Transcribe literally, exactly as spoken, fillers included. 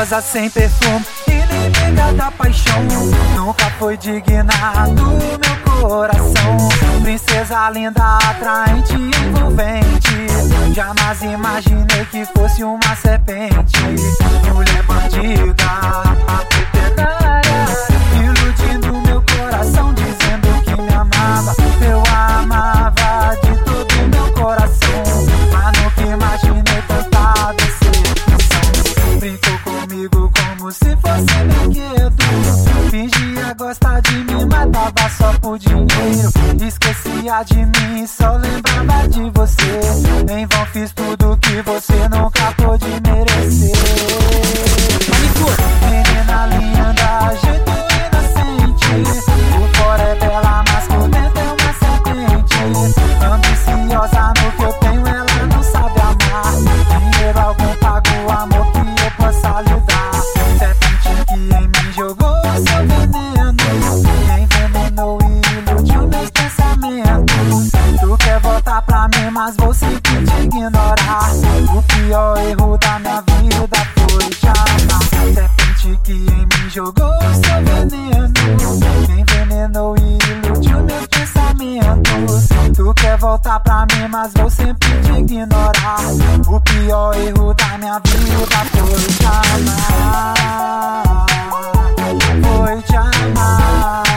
Princesa sem perfume, inimiga da paixão, nunca foi digna do meu coração. Princesa linda, atraente, envolvente, jamais imaginei que fosse uma serpente. Mulher bandida, iludindo meu coração, dizendo que me amava. Eu a amava de todo meu coração, mas nunca imaginei tanta decepção. Brincou comigo como se fosse brinquedo, fingia gostar de mim, matava só por dinheiro. Esquecia de mim, só lembrava de você. Em vão fiz tudo que você nunca pôde merecer. Menina linda, jeito inocente, por fora é bela, mas por dentro é uma serpente. Ambiciosa no que eu tenho, ela não sabe amar. Dinheiro algum paga o amor que eu possa lhe dar. Serpente que em mim jogou seu veneno, envenenou e iludiu meus pensamentos. Tu quer voltar pra mim, mas vou sempre te ignorar. O pior erro da minha vida foi te amar. Serpente que em mim jogou seu veneno, envenenou e iludiu meus pensamentos. Tu quer voltar pra mim, mas vou sempre te ignorar. O pior erro da minha vida foi te amar. Foi te amar.